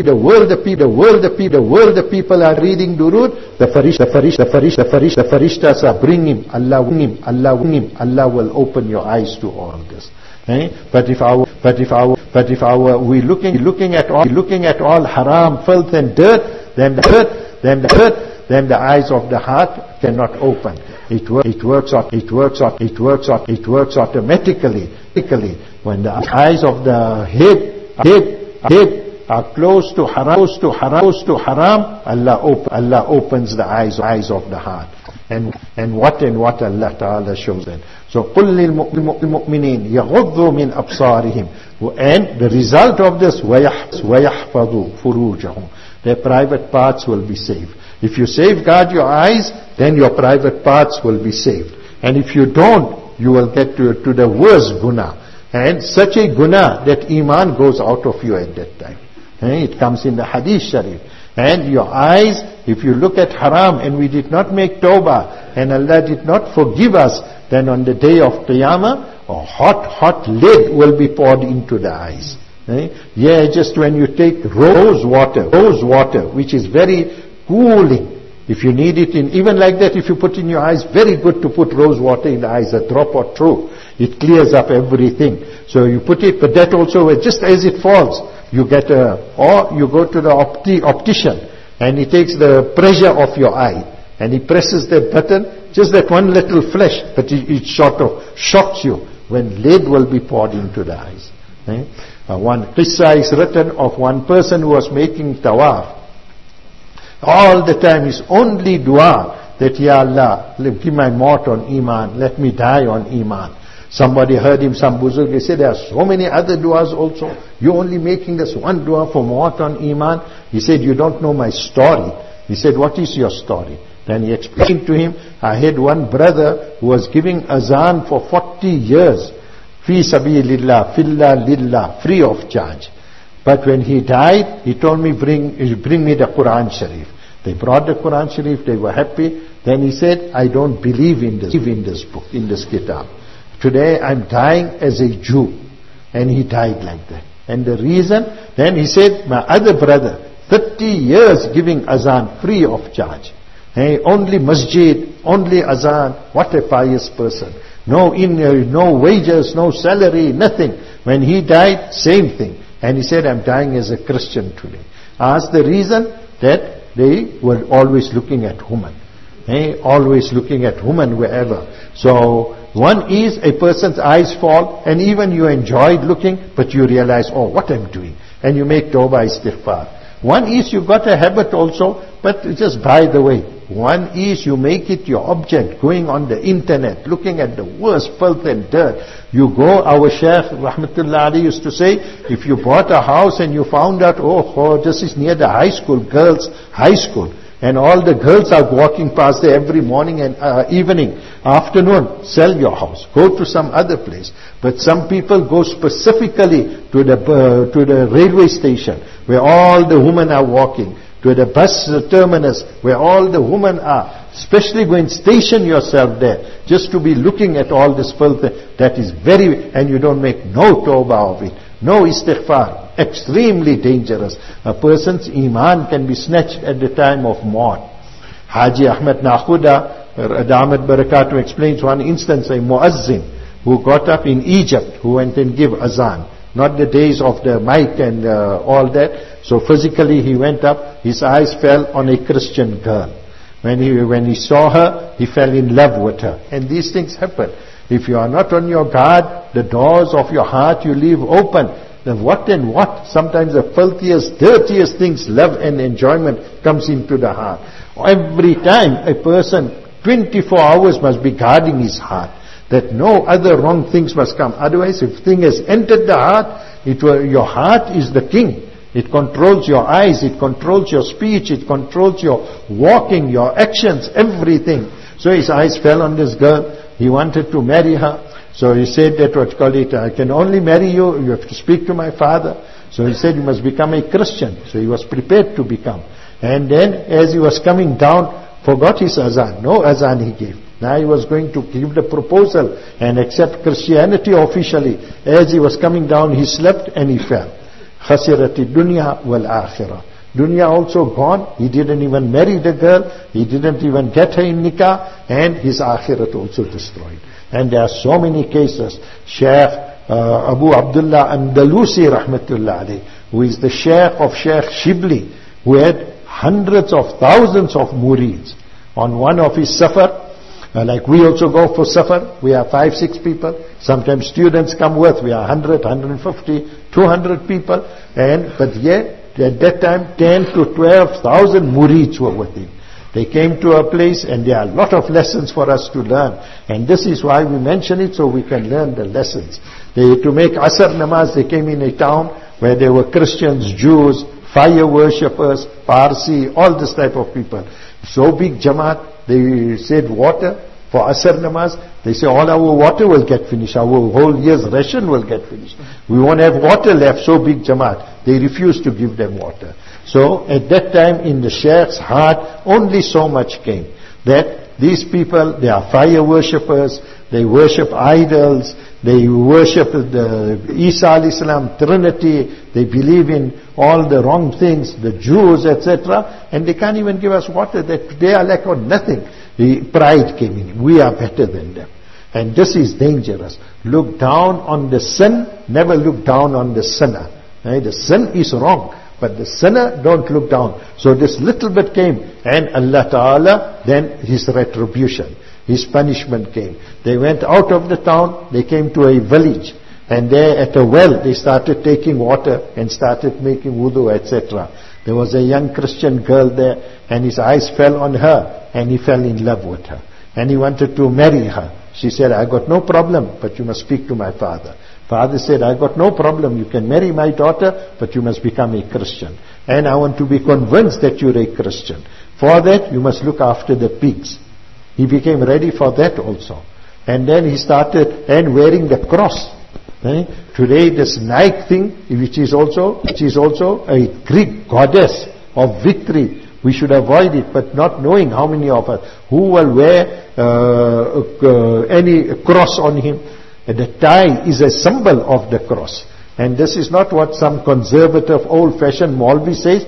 people are reading durud, the farishtas are bringing Allah will open your eyes to all this. But if we're looking at all haram, filth and dirt, then the eyes of the heart cannot open. It works automatically. When the eyes of the head are close to haram, Allah opens the eyes of the heart. And what Allah Ta'ala shows them. So قُلْ لِلْمُؤْمِنِينَ يَغُضُّوا مِنْ أَبْصَارِهِمْ. And the result of this, وَيَحْفَظُوا فُرُوجَهُمْ. Their private parts will be saved. If you safeguard your eyes, then your private parts will be saved. And if you don't, you will get to the worst guna. And such a guna that iman goes out of you at that time. It comes in the hadith sharif. And your eyes, if you look at haram and we did not make tawbah and Allah did not forgive us, then on the day of Qiyamah, a hot lead will be poured into the eyes. Yeah, just when you take rose water, which is very cooling. If you need it even like that, if you put in your eyes, very good to put rose water in the eyes, a drop or two. It clears up everything. So you put it, but that also, just as it falls, you get or you go to the optician, and he takes the pressure of your eye, and he presses that button, just that one little flash, but it sort of shocks you when lead will be poured into the eyes. One qissa is written of one person who was making tawaf. All the time his only dua that, Ya Allah, give my maut on iman, let me die on iman. Somebody heard him, some buzurg, he said, there are so many other duas also. You're only making this one dua for maut on iman. He said, you don't know my story. He said, what is your story? Then he explained to him, I had one brother who was giving azan for 40 years. Fi sabilillah, fillah lillah, free of charge. But when he died, he told me, bring me the Quran Sharif. They brought the Quran Sharif, they were happy. Then he said, I don't believe in this book, in this kitab. Today I'm dying as a Jew. And he died like that. And the reason, then he said, my other brother, 30 years giving azan free of charge. Only masjid, only azan. What a pious person. No wages, no salary, nothing. When he died, same thing. And he said, I'm dying as a Christian today. I asked the reason, that they were always looking at women. Always looking at women wherever. So, one is a person's eyes fall, and even you enjoyed looking, but you realize, oh, what I'm doing. And you make tawbah istighfar. One is you got a habit also, but just by the way. One is you make it your object, going on the internet, looking at the worst filth and dirt. You go, our Shaykh Rahmatullah Ali used to say, if you bought a house and you found out, oh, this is near the high school, girls' high school, and all the girls are walking past there every morning and evening, afternoon, sell your house, go to some other place. But some people go specifically to the railway station, where all the women are walking, to the bus terminus where all the women are, especially go and station yourself there, just to be looking at all this filth. That is and you don't make no tawbah of it, no istighfar, extremely dangerous. A person's iman can be snatched at the time of maut. Haji Ahmed Nakhuda, Damat Barakatuh, explains one instance, a muazzin who got up in Egypt, who went and gave azan. Not the days of the mic and all that. So physically he went up, his eyes fell on a Christian girl. When he saw her, he fell in love with her. And these things happen. If you are not on your guard, the doors of your heart you leave open. The what and what, sometimes the filthiest, dirtiest things, love and enjoyment comes into the heart. Every time a person, 24 hours must be guarding his heart, that no other wrong things must come. Otherwise, if thing has entered the heart, your heart is the king. It controls your eyes, it controls your speech, it controls your walking, your actions, everything. So his eyes fell on this girl. He wanted to marry her. So he said that I can only marry you, you have to speak to my father. So he said, you must become a Christian. So he was prepared to become. And then as he was coming down, forgot his azan. No azan he gave. Now he was going to give the proposal and accept Christianity officially. As he was coming down, he slept and he fell. Khasirati dunya wal akhirah. Dunya also gone. He didn't even marry the girl. He didn't even get her in nikah. And his akhirat also destroyed. And there are so many cases. Sheikh Abu Abdullah Andalusi rahmatullah alayh, who is the Sheikh of Sheikh Shibli, who had hundreds of thousands of murids. On one of his safar, like we also go for safar, we are 5-6 people. Sometimes students come with, we are 100, 150, 200 people. But yet, at that time, 10 to 12,000 murids were with him. They came to a place and there are a lot of lessons for us to learn. And this is why we mention it, so we can learn the lessons. To make Asr namaz, they came in a town where there were Christians, Jews, fire worshippers, Parsi, all this type of people. So big Jamaat, they said water for Asr namaz. They say all our water will get finished, our whole year's ration will get finished. We won't have water left, so big Jamaat. They refused to give them water. So at that time in the Sheikh's heart, only so much came. That these people, they are fire worshippers, they worship idols, they worship the Isa alayhi salam, Trinity, they believe in all the wrong things, the Jews, etc. And they can't even give us water, that they are like nothing. The pride came in. We are better than them. And this is dangerous. Look down on the sin, never look down on the sinner. Right? The sin is wrong, but the sinner, don't look down. So this little bit came, and Allah Ta'ala, then His retribution, His punishment came. They went out of the town, they came to a village, and there at a well, they started taking water and started making wudu, etc. There was a young Christian girl there, and his eyes fell on her, and he fell in love with her. And he wanted to marry her. She said, I got no problem, but you must speak to my father. Father said, I got no problem, you can marry my daughter, but you must become a Christian. And I want to be convinced that you're a Christian. For that, you must look after the pigs. He became ready for that also. And then he started, and wearing the cross. Today, this Nike thing, which is also a Greek goddess of victory. We should avoid it, but not knowing how many of us, who will wear any cross on him. The tie is a symbol of the cross. And this is not what some conservative, old-fashioned Maulvi says.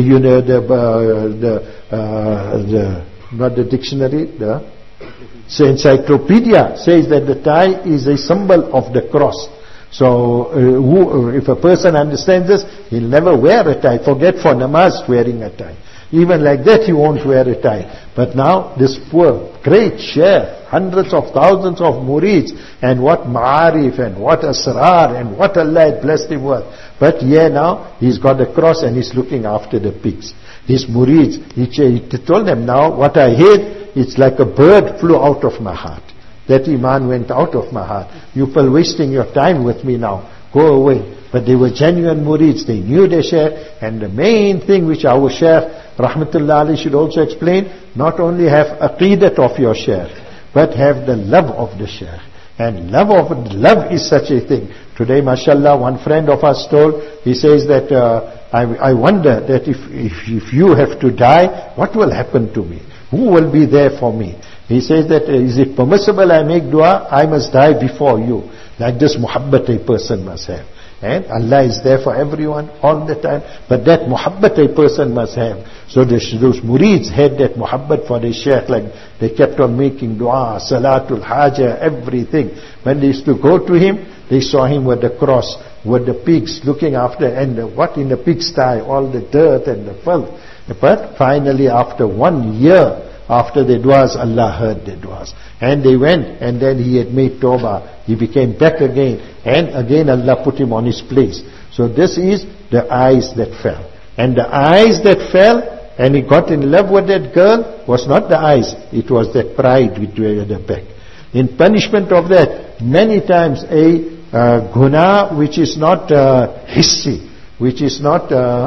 Not the dictionary, the encyclopedia says that the tie is a symbol of the cross. So if a person understands this, he'll never wear a tie. Forget for namaz wearing a tie. Even like that he won't wear a tie. But now this poor, great sheikh, hundreds of thousands of murids, and what ma'arif and what asrar and what Allah had blessed him with. But here now, he's got a cross and he's looking after the pigs. His murids, he told them, now what I hate, it's like a bird flew out of my heart. That iman went out of my heart. You feel wasting your time with me now. Go away. But they were genuine murids. They knew their sheikh. And the main thing which our sheikh, rahmatullah alayhi, should also explain, not only have aqidat of your sheikh, but have the love of the sheikh. And love is such a thing. Today, mashallah, one friend of us told, he says that, I wonder that if you have to die, what will happen to me? Who will be there for me? He says that, is it permissible I make dua? I must die before you. Like this muhabbat a person must have. And Allah is there for everyone all the time. But that muhabbat a person must have. So those murids had that muhabbat for their shaykh. Like they kept on making dua, salatul haja, everything. When they used to go to him, they saw him with the cross, with the pigs looking after, and what in the pigsty, all the dirt and the filth. But finally after 1 year, after their du'as, Allah heard their du'as. And they went, and then he had made tawbah. He became back again, and again Allah put him on his place. So this is the eyes that fell. And the eyes that fell, and he got in love with that girl, was not the eyes, it was that pride which was at the back. In punishment of that, many times a guna which is not hissi, which is not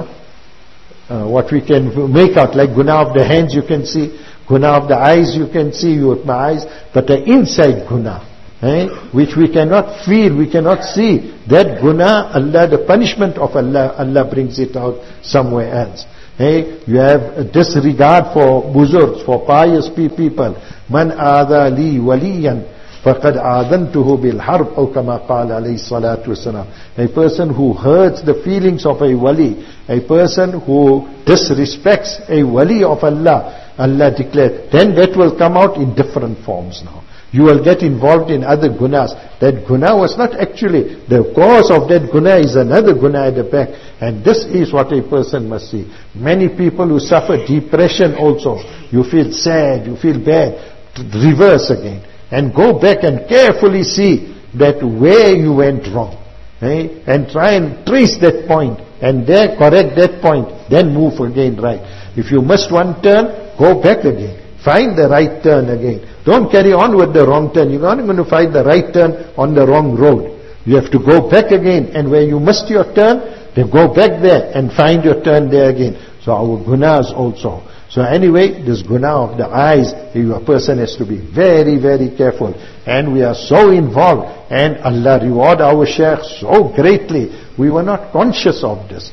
what we can make out, like guna of the hands you can see, guna of the eyes you can see with my eyes, but the inside guna, which we cannot feel, we cannot see, that guna, Allah, the punishment of Allah, Allah brings it out somewhere else. You have a disregard for buzurgs, for pious people. Man aadha li waliyan faqad aadantuhu bil harb, aw kama qala alayhi salatu wasalam. A person who hurts the feelings of a wali, a person who disrespects a wali of Allah, Allah declared, then that will come out in different forms now. You will get involved in other gunas. That guna was not actually, the cause of that guna is another guna at the back. And this is what a person must see. Many people who suffer depression also, you feel sad, you feel bad, reverse again. And go back and carefully see that where you went wrong. And try and trace that point. And there correct that point. Then move again right. If you missed one turn, go back again. Find the right turn again. Don't carry on with the wrong turn. You're not going to find the right turn on the wrong road. You have to go back again. And where you missed your turn, then go back there and find your turn there again. So our gunas also. So anyway, this guna of the eyes, a person has to be very, very careful. And we are so involved. And Allah reward our shaykh so greatly. We were not conscious of this.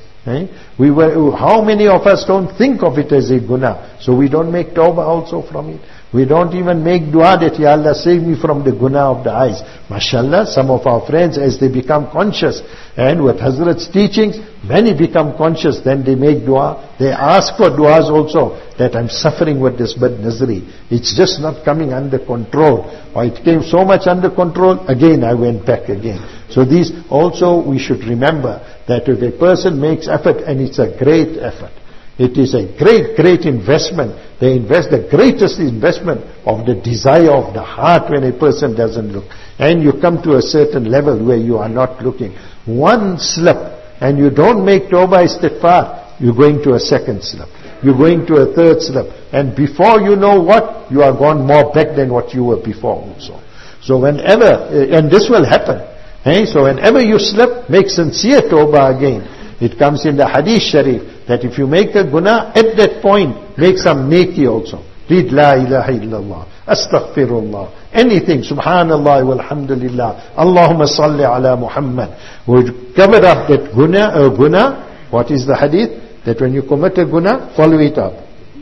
How many of us don't think of it as a guna? So we don't make tawbah also from it. We don't even make dua that, Ya Allah, save me from the guna of the eyes. MashaAllah, some of our friends, as they become conscious, and with Hazrat's teachings, many become conscious, then they make dua. They ask for duas also, that I'm suffering with this bad nazri. It's just not coming under control. Or it came so much under control, again I went back again. So these also we should remember, that if a person makes effort, and it's a great effort, it is a great, great investment. They invest the greatest investment of the desire of the heart when a person doesn't look. And you come to a certain level where you are not looking. One slip, and you don't make tawbah istighfar, you're going to a second slip. You're going to a third slip. And before you know what, you are gone more back than what you were before also. So whenever, and this will happen. So whenever you slip, make sincere tawbah again. It comes in the hadith sharif that if you make a guna, at that point, make some neki also. Read La ilaha illallah, astaghfirullah, anything, subhanallah walhamdulillah, Allahumma salli ala Muhammad. We cover up that guna. What is the hadith? That when you commit a guna, follow it up.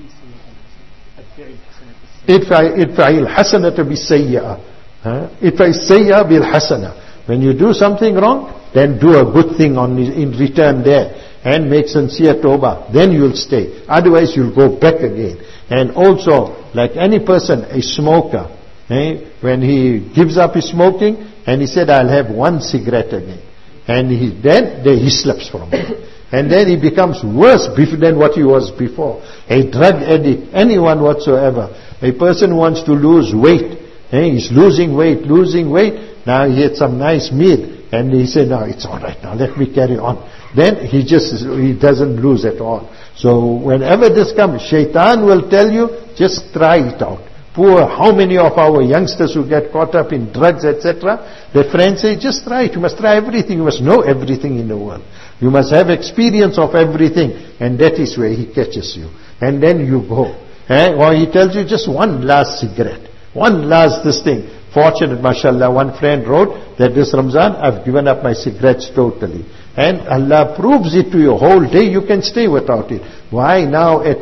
Idfa'il hasanata bis-sayyi'ah. Idfa'il sayyi'ah bil-hasanah. When you do something wrong, then do a good thing in return there. And make sincere tawbah. Then you'll stay. Otherwise you'll go back again. And also, like any person, a smoker, when he gives up his smoking, and he said, I'll have one cigarette again. And then he slips from it. And then he becomes worse than what he was before. A drug addict, anyone whatsoever. A person who wants to lose weight. He's losing weight. Now he had some nice meal. And he said, no, it's all right now, let me carry on. Then he doesn't lose at all. So whenever this comes, shaitan will tell you, just try it out. How many of our youngsters who get caught up in drugs, etc., their friends say, just try it, you must try everything, you must know everything in the world. You must have experience of everything, and that is where he catches you. And then you go. Or he tells you just one last cigarette, one last this thing. Fortunate, mashallah, one friend wrote that this Ramzan, I've given up my cigarettes totally. And Allah proves it to you. Whole day you can stay without it. Why now at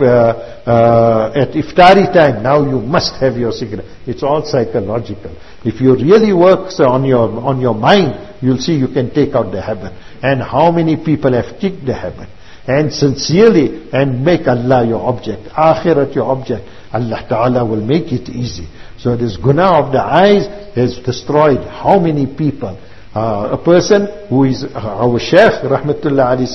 iftari time, now you must have your cigarette. It's all psychological. If you really work on your mind, you'll see you can take out the habit. And how many people have kicked the habit. And sincerely, and make Allah your object, akhirat your object. Allah Ta'ala will make it easy. So this guna of the eyes has destroyed how many people. A person who is, our Shaykh Rahmatullah Ali said,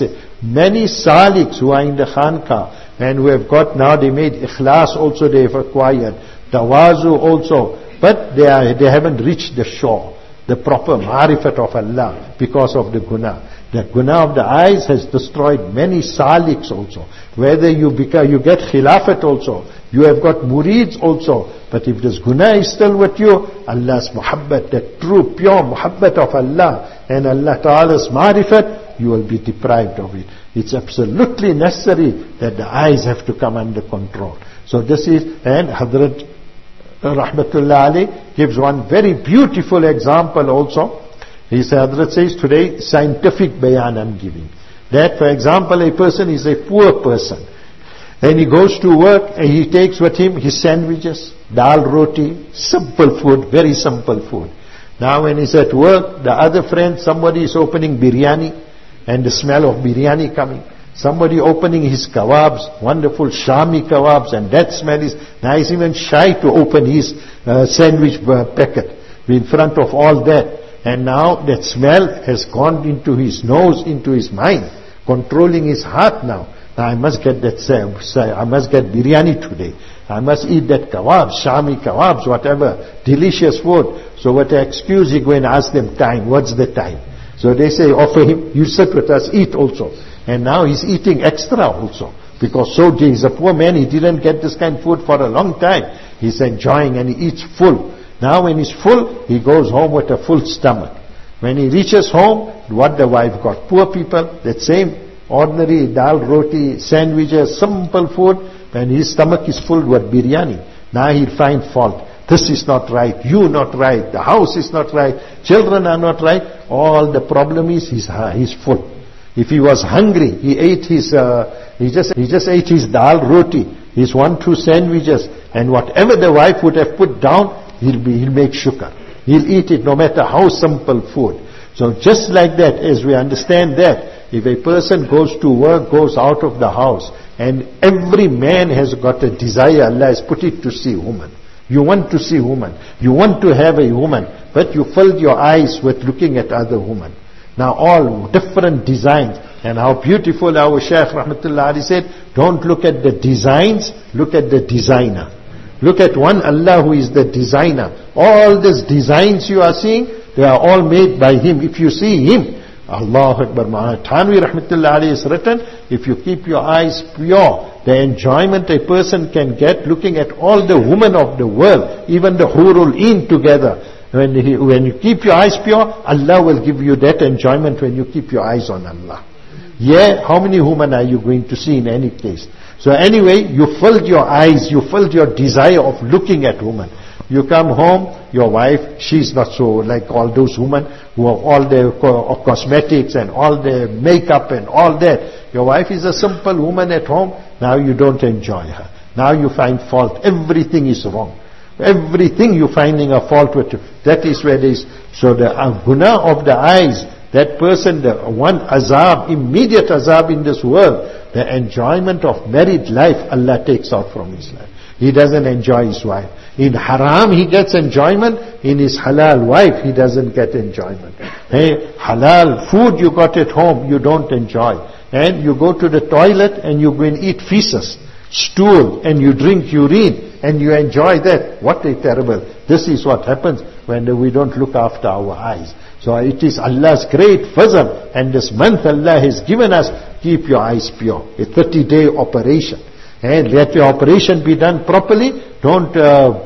Many saliks who are in the khanqa and who have got now, they made ikhlas also, they have acquired tawazu also, but they haven't reached the shore, the proper ma'rifat of Allah because of the guna. The guna of the eyes has destroyed many saliks also. Whether you get khilafat also, you have got murids also, but if this guna is still with you, Allah's muhabbat, the true pure muhabbat of Allah and Allah Ta'ala's ma'rifat, you will be deprived of it. It's absolutely necessary that the eyes have to come under control. So this is, and Hazrat Rahmatullah Ali gives one very beautiful example also. Hazrat says today, scientific bayan I'm giving. That, for example, a person is a poor person. And he goes to work and he takes with him his sandwiches, dal roti, simple food, very simple food. Now when he's at work, the other friend, somebody is opening biryani and the smell of biryani coming. Somebody opening his kebabs, wonderful Shami kebabs, and that smell is, now he's even shy to open his sandwich packet in front of all that. And now that smell has gone into his nose, into his mind, controlling his heart now. Now I must get that, I must get biryani today. I must eat that kebabs, Shami kebabs, whatever, delicious food. So what excuse you go and ask them time, what's the time? So they say, offer him, you sit with us, eat also. And now he's eating extra also. Because so he's a poor man, he didn't get this kind of food for a long time. He's enjoying and he eats full. Now when he's full, he goes home with a full stomach. When he reaches home, what the wife got? Poor people, that same ordinary dal, roti, sandwiches, simple food, when his stomach is full with biryani. Now he'll find fault. This is not right, you not right, the house is not right, children are not right. All the problem is he's full. If he was hungry, he ate his, he just ate his dal, roti, his 1-2 sandwiches, and whatever the wife would have put down, he'll make shukr. He'll eat it no matter how simple food. So just like that, as we understand that, if a person goes to work, goes out of the house, and every man has got a desire, Allah has put it to see woman. You want to see woman. You want to have a woman, but you filled your eyes with looking at other women. Now all different designs, and how beautiful our Shaykh Rahmatullah Ali said, don't look at the designs, look at the designer. Look at one Allah who is the designer. All these designs you are seeing, they are all made by Him. If you see Him, Allahu Akbar. Thanvi Rahmatullah Ali has written, if you keep your eyes pure, the enjoyment a person can get looking at all the women of the world, even the Hurul Ain together. When you keep your eyes pure, Allah will give you that enjoyment when you keep your eyes on Allah. Yeah, how many women are you going to see in any case? So anyway, you filled your eyes, you filled your desire of looking at women. You come home, your wife, she's not so like all those women who have all their cosmetics and all their makeup and all that. Your wife is a simple woman at home, now you don't enjoy her. Now you find fault, everything is wrong. Everything you're finding a fault with. That is where there is. So the guna of the eyes, that person, the one azab, immediate azab in this world, the enjoyment of married life, Allah takes out from his life. He doesn't enjoy his wife. In haram he gets enjoyment, in his halal wife he doesn't get enjoyment. Hey, halal food you got at home, you don't enjoy. And you go to the toilet and you go and eat feces, stool, and you drink urine, and you enjoy that. What a terrible. This is what happens when we don't look after our eyes. So it is Allah's great fazl, and this month Allah has given us, keep your eyes pure. A 30-day operation. And let your operation be done properly. Don't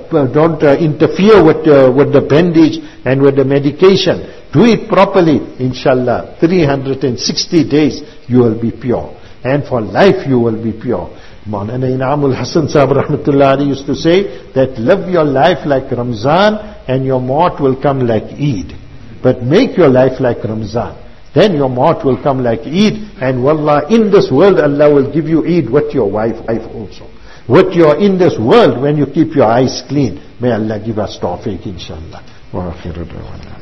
interfere with the bandage and with the medication. Do it properly. Inshallah, 360 days you will be pure. And for life you will be pure. Maulana Inamul Hasan Sahib Rahmatullah Ali used to say that live your life like Ramzan and your maut will come like Eid. But make your life like Ramzan. Then your maut will come like Eid. And wallah, in this world Allah will give you Eid with your wife also. What you are in this world when you keep your eyes clean. May Allah give us tawfiq inshallah. Wa akhiru da'wana.